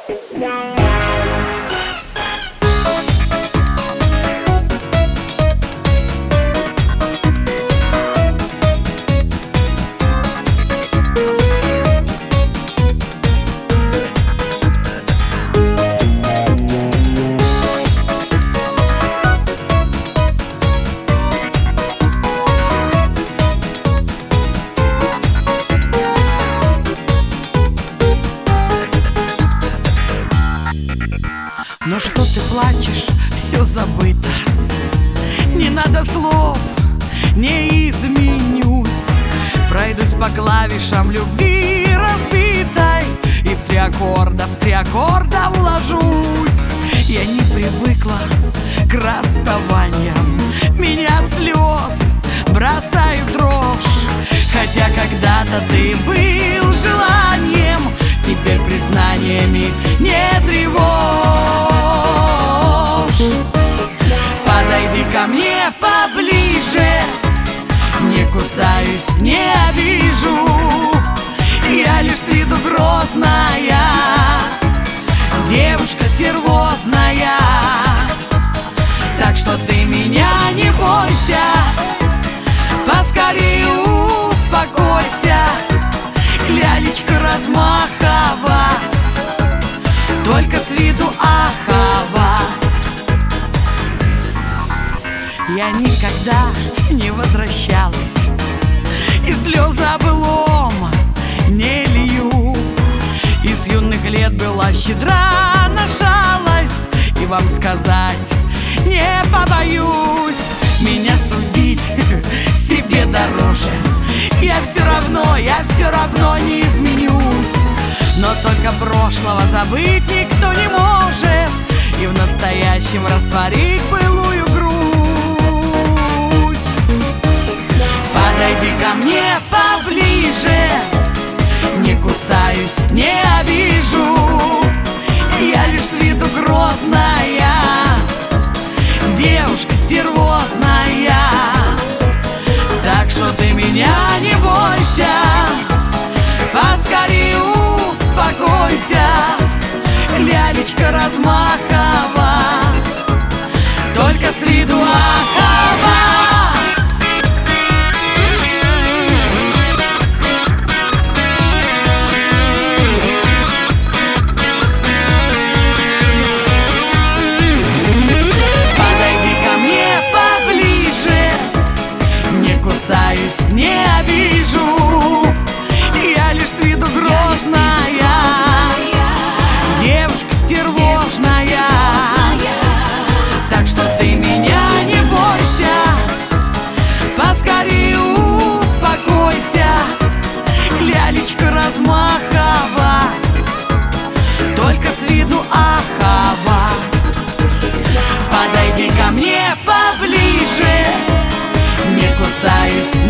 Но что ты плачешь, все забыто. Не надо слов, не изменюсь. Пройдусь по клавишам любви разбитой и в три аккорда уложусь. Я не привыкла к расставаниям, меня от слез бросает дрожь. Хотя когда-то ты был желанием, теперь признаниями не тревожь. Подойди ко мне поближе, не кусаюсь, не обижу. Я лишь с виду грозная, девушка стервозная. Так что ты меня не бойся, поскорее успокойся. Лялечка Размахова, только с виду ахова. Я никогда не возвращалась и слезы о былом не лью. Из юных лет была щедра на жалость, и вам сказать не побоюсь. Меня судить себе дороже. Я все равно не изменюсь. Но только прошлого забыть никто не может, и в настоящем растворить былую грусть. Подойди ко мне поближе, не кусаюсь, не обижу. Я лишь с виду грозная, девушка стервозная. Так что ты меня не бойся, поскорее успокойся. Лялечка Размахова, только с виду ахова. Не обижу, я лишь с виду грозная, девушка стервозная. Так что ты меня не бойся, поскорее успокойся. Лялечка Размахова, только с виду ахова. Подойди ко мне поближе, не кусаюсь,